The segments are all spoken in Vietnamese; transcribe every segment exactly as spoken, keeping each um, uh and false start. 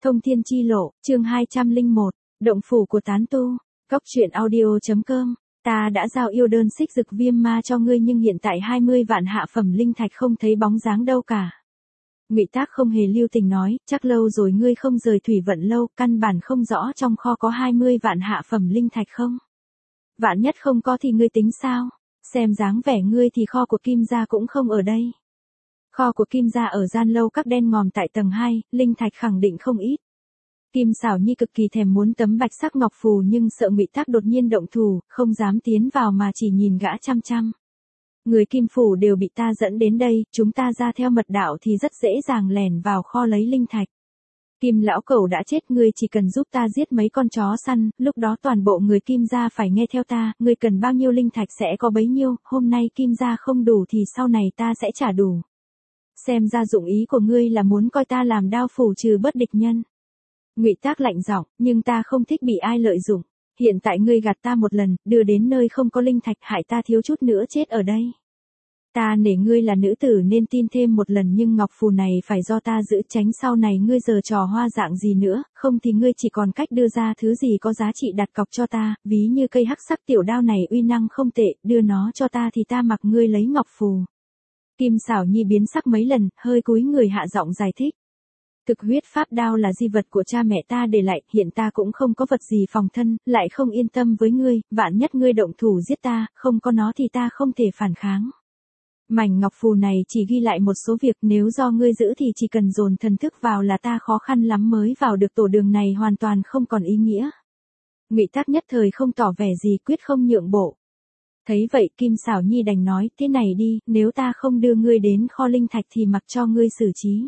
Thông thiên chi lộ, chương hai trăm lẻ một, động phủ của tán tu, cốc truyện audio.com, ta đã giao yêu đơn xích dực viêm ma cho ngươi nhưng hiện tại hai mươi vạn hạ phẩm linh thạch không thấy bóng dáng đâu cả. Ngụy Tác không hề lưu tình nói, chắc lâu rồi ngươi không rời thủy vận lâu, căn bản không rõ trong kho có hai mươi vạn hạ phẩm linh thạch không. Vạn nhất không có thì ngươi tính sao, xem dáng vẻ ngươi thì kho của Kim gia cũng không ở đây. Kho của Kim gia ở gian lâu các đen ngòm tại tầng hai, linh thạch khẳng định không ít. Kim Sảo Nhi cực kỳ thèm muốn tấm bạch sắc ngọc phù nhưng sợ Ngụy Tác đột nhiên động thủ, không dám tiến vào mà chỉ nhìn gã chăm chăm. Người Kim phủ đều bị ta dẫn đến đây, chúng ta ra theo mật đạo thì rất dễ dàng lẻn vào kho lấy linh thạch. Kim lão cẩu đã chết, ngươi chỉ cần giúp ta giết mấy con chó săn, lúc đó toàn bộ người Kim gia phải nghe theo ta, ngươi cần bao nhiêu linh thạch sẽ có bấy nhiêu, hôm nay Kim gia không đủ thì sau này ta sẽ trả đủ. Xem ra dụng ý của ngươi là muốn coi ta làm đao phủ trừ bất địch nhân. Ngụy Tác lạnh giọng, nhưng ta không thích bị ai lợi dụng. Hiện tại ngươi gạt ta một lần, đưa đến nơi không có linh thạch hại ta thiếu chút nữa chết ở đây. Ta nể ngươi là nữ tử nên tin thêm một lần nhưng ngọc phù này phải do ta giữ, tránh sau này ngươi giở trò hoa dạng gì nữa, không thì ngươi chỉ còn cách đưa ra thứ gì có giá trị đặt cọc cho ta, ví như cây hắc sắc tiểu đao này uy năng không tệ, đưa nó cho ta thì ta mặc ngươi lấy ngọc phù. Kim Sảo Nhi biến sắc mấy lần, hơi cúi người hạ giọng giải thích. Thực huyết pháp đao là di vật của cha mẹ ta để lại, hiện ta cũng không có vật gì phòng thân, lại không yên tâm với ngươi, vạn nhất ngươi động thủ giết ta, không có nó thì ta không thể phản kháng. Mảnh ngọc phù này chỉ ghi lại một số việc, nếu do ngươi giữ thì chỉ cần dồn thần thức vào là ta khó khăn lắm mới vào được tổ đường này, hoàn toàn không còn ý nghĩa. Ngụy Tác nhất thời không tỏ vẻ gì, quyết không nhượng bộ. Thấy vậy Kim Sảo Nhi đành nói, thế này đi, nếu ta không đưa ngươi đến kho linh thạch thì mặc cho ngươi xử trí.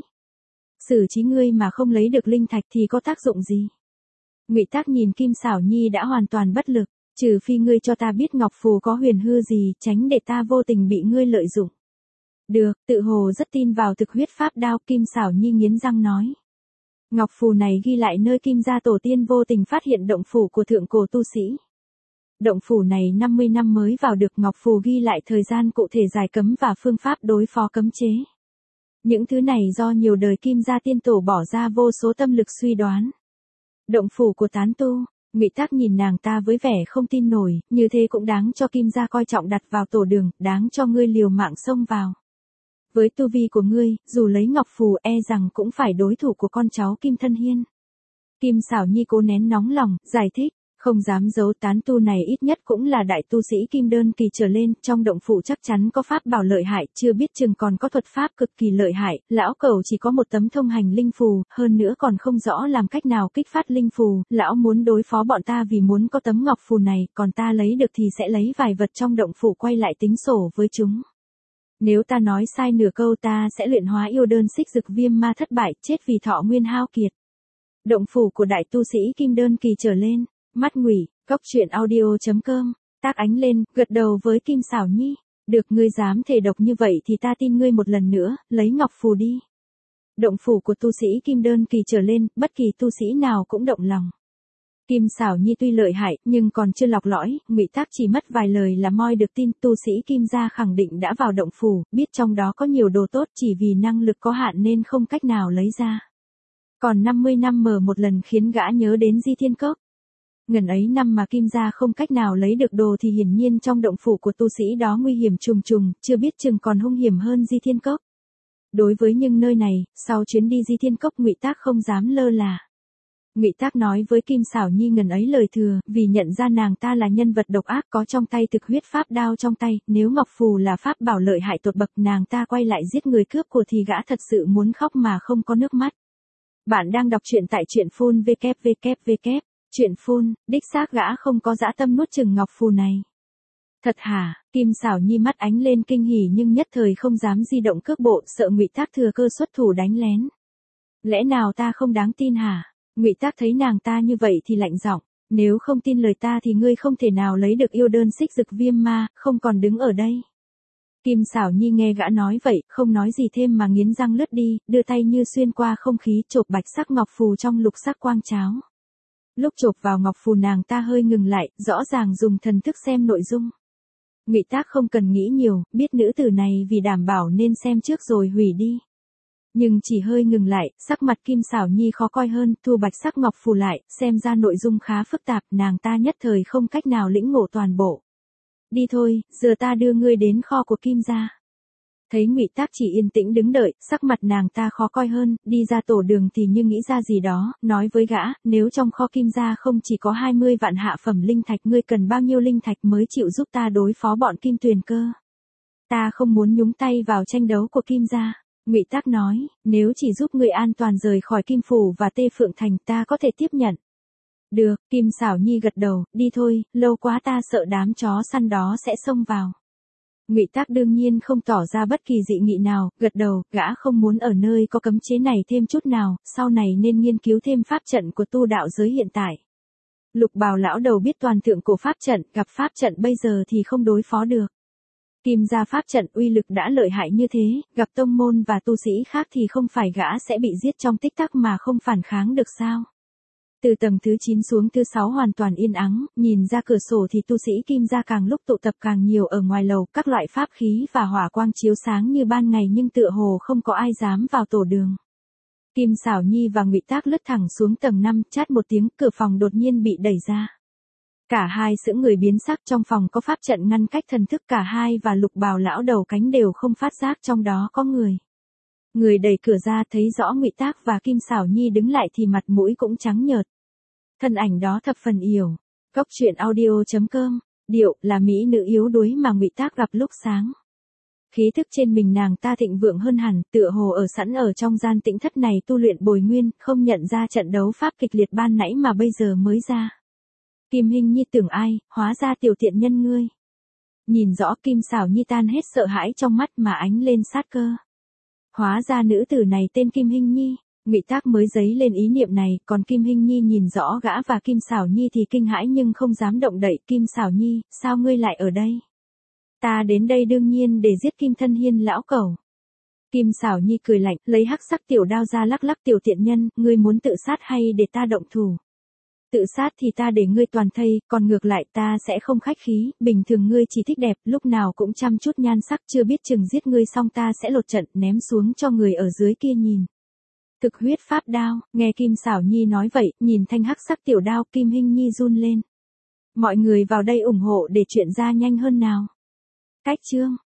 Xử trí ngươi mà không lấy được linh thạch thì có tác dụng gì? Ngụy Tác nhìn Kim Sảo Nhi đã hoàn toàn bất lực, trừ phi ngươi cho ta biết ngọc phù có huyền hư gì, tránh để ta vô tình bị ngươi lợi dụng. Được, tự hồ rất tin vào thực huyết pháp đao, Kim Sảo Nhi nghiến răng nói. Ngọc phù này ghi lại nơi Kim gia tổ tiên vô tình phát hiện động phủ của thượng cổ tu sĩ. Động phủ này năm mươi năm mới vào được, ngọc phù ghi lại thời gian cụ thể, giải cấm và phương pháp đối phó cấm chế. Những thứ này do nhiều đời Kim gia tiên tổ bỏ ra vô số tâm lực suy đoán. Động phủ của tán tu, Ngụy Tác nhìn nàng ta với vẻ không tin nổi, như thế cũng đáng cho Kim gia coi trọng đặt vào tổ đường, đáng cho ngươi liều mạng xông vào. Với tu vi của ngươi, dù lấy ngọc phù e rằng cũng phải đối thủ của con cháu Kim Thân Hiên. Kim Sảo Nhi cố nén nóng lòng, giải thích. Không dám giấu, tán tu này ít nhất cũng là đại tu sĩ kim đơn kỳ trở lên, trong động phủ chắc chắn có pháp bảo lợi hại, chưa biết chừng còn có thuật pháp cực kỳ lợi hại, lão cẩu chỉ có một tấm thông hành linh phù, hơn nữa còn không rõ làm cách nào kích phát linh phù, lão muốn đối phó bọn ta vì muốn có tấm ngọc phù này, còn ta lấy được thì sẽ lấy vài vật trong động phủ quay lại tính sổ với chúng. Nếu ta nói sai nửa câu ta sẽ luyện hóa yêu đơn xích dực viêm ma thất bại, chết vì thọ nguyên hao kiệt. Động phủ của đại tu sĩ kim đơn kỳ trở lên. Mắt Ngụy, cốc truyện audio.com, Tác ánh lên, gật đầu với Kim Sảo Nhi. Được, ngươi dám thể độc như vậy thì ta tin ngươi một lần nữa, lấy ngọc phù đi. Động phủ của tu sĩ kim đơn kỳ trở lên, bất kỳ tu sĩ nào cũng động lòng. Kim Sảo Nhi tuy lợi hại, nhưng còn chưa lọc lõi, Ngụy Tác chỉ mất vài lời là moi được tin, tu sĩ Kim gia khẳng định đã vào động phủ, biết trong đó có nhiều đồ tốt, chỉ vì năng lực có hạn nên không cách nào lấy ra. Còn năm mươi năm mở một lần khiến gã nhớ đến Di Thiên Cốc. Ngần ấy năm mà Kim gia không cách nào lấy được đồ thì hiển nhiên trong động phủ của tu sĩ đó nguy hiểm trùng trùng, chưa biết chừng còn hung hiểm hơn Di Thiên Cốc. Đối với những nơi này, sau chuyến đi Di Thiên Cốc Ngụy Tác không dám lơ là. Ngụy Tác nói với Kim Sảo Nhi ngần ấy lời thừa, vì nhận ra nàng ta là nhân vật độc ác, có trong tay thực huyết pháp đao trong tay, nếu ngọc phù là pháp bảo lợi hại tột bậc, nàng ta quay lại giết người cướp của thì gã thật sự muốn khóc mà không có nước mắt. Bạn đang đọc truyện tại truyện phun www. Chuyện phun, đích xác gã không có dã tâm nuốt chửng ngọc phù này. Thật hả? Kim Sảo Nhi mắt ánh lên kinh hỉ nhưng nhất thời không dám di động cước bộ, sợ Ngụy Tác thừa cơ xuất thủ đánh lén. Lẽ nào ta không đáng tin hả? Ngụy Tác thấy nàng ta như vậy thì lạnh giọng, nếu không tin lời ta thì ngươi không thể nào lấy được yêu đơn xích dực viêm ma, không còn đứng ở đây. Kim Sảo Nhi nghe gã nói vậy, không nói gì thêm mà nghiến răng lướt đi, đưa tay như xuyên qua không khí chộp bạch sắc ngọc phù trong lục sắc quang cháo. Lúc chộp vào ngọc phù nàng ta hơi ngừng lại, rõ ràng dùng thần thức xem nội dung. Ngụy Tác không cần nghĩ nhiều, biết nữ tử này vì đảm bảo nên xem trước rồi hủy đi. Nhưng chỉ hơi ngừng lại, sắc mặt Kim Xảo Nhi khó coi hơn, thu bạch sắc ngọc phù lại, xem ra nội dung khá phức tạp, nàng ta nhất thời không cách nào lĩnh ngộ toàn bộ. Đi thôi, giờ ta đưa ngươi đến kho của Kim gia. Thấy Ngụy Tác chỉ yên tĩnh đứng đợi, sắc mặt nàng ta khó coi hơn, đi ra tổ đường thì như nghĩ ra gì đó, nói với gã, nếu trong kho Kim gia không chỉ có hai mươi vạn hạ phẩm linh thạch, ngươi cần bao nhiêu linh thạch mới chịu giúp ta đối phó bọn Kim Tuyền Cơ? Ta không muốn nhúng tay vào tranh đấu của Kim gia. Ngụy Tác nói, nếu chỉ giúp ngươi an toàn rời khỏi Kim Phủ và Tê Phượng Thành ta có thể tiếp nhận. Được, Kim Xảo Nhi gật đầu, đi thôi, lâu quá ta sợ đám chó săn đó sẽ xông vào. Ngụy Tác đương nhiên không tỏ ra bất kỳ dị nghị nào, gật đầu, gã không muốn ở nơi có cấm chế này thêm chút nào, sau này nên nghiên cứu thêm pháp trận của tu đạo giới hiện tại. Lục Bào lão đầu biết toàn thượng cổ pháp trận, gặp pháp trận bây giờ thì không đối phó được. Kim gia pháp trận uy lực đã lợi hại như thế, gặp tông môn và tu sĩ khác thì không phải gã sẽ bị giết trong tích tắc mà không phản kháng được sao? Từ tầng thứ chín xuống thứ sáu hoàn toàn yên ắng, nhìn ra cửa sổ thì tu sĩ Kim gia càng lúc tụ tập càng nhiều ở ngoài lầu, các loại pháp khí và hỏa quang chiếu sáng như ban ngày nhưng tựa hồ không có ai dám vào tổ đường. Kim Xảo Nhi và Ngụy Tác lướt thẳng xuống tầng năm, chát một tiếng, cửa phòng đột nhiên bị đẩy ra. Cả hai sững người biến sắc, trong phòng có pháp trận ngăn cách thần thức, cả hai và Lục Bào lão đầu cánh đều không phát giác trong đó có người. Người đẩy cửa ra thấy rõ Ngụy Tác và Kim Xảo Nhi đứng lại thì mặt mũi cũng trắng nhợt. Thân ảnh đó thập phần yểu. Góc truyện audio chấm com, điệu là mỹ nữ yếu đuối mà Ngụy Tác gặp lúc sáng. Khí thức trên mình nàng ta thịnh vượng hơn hẳn, tựa hồ ở sẵn ở trong gian tĩnh thất này tu luyện bồi nguyên, không nhận ra trận đấu pháp kịch liệt ban nãy mà bây giờ mới ra. Kim Hinh Nhi tưởng ai, hóa ra tiểu tiện nhân ngươi. Nhìn rõ Kim Xảo Nhi tan hết sợ hãi trong mắt mà ánh lên sát cơ. Hóa ra nữ tử này tên Kim Hinh Nhi. Ngụy Tác mới dấy lên ý niệm này, còn Kim Hinh Nhi nhìn rõ gã và Kim Xảo Nhi thì kinh hãi nhưng không dám động đậy. Kim Xảo Nhi, sao ngươi lại ở đây? Ta đến đây đương nhiên để giết Kim Thân Hiên lão cẩu. Kim Xảo Nhi cười lạnh, lấy hắc sắc tiểu đao ra lắc lắc, tiểu tiện nhân, ngươi muốn tự sát hay để ta động thủ? Tự sát thì ta để ngươi toàn thây, còn ngược lại ta sẽ không khách khí, bình thường ngươi chỉ thích đẹp, lúc nào cũng chăm chút nhan sắc, chưa biết chừng giết ngươi xong ta sẽ lột trận ném xuống cho người ở dưới kia nhìn. Thực huyết pháp đao, nghe Kim Xảo Nhi nói vậy, nhìn thanh hắc sắc tiểu đao, Kim Hinh Nhi run lên. Mọi người vào đây ủng hộ để chuyện ra nhanh hơn nào. Cách chương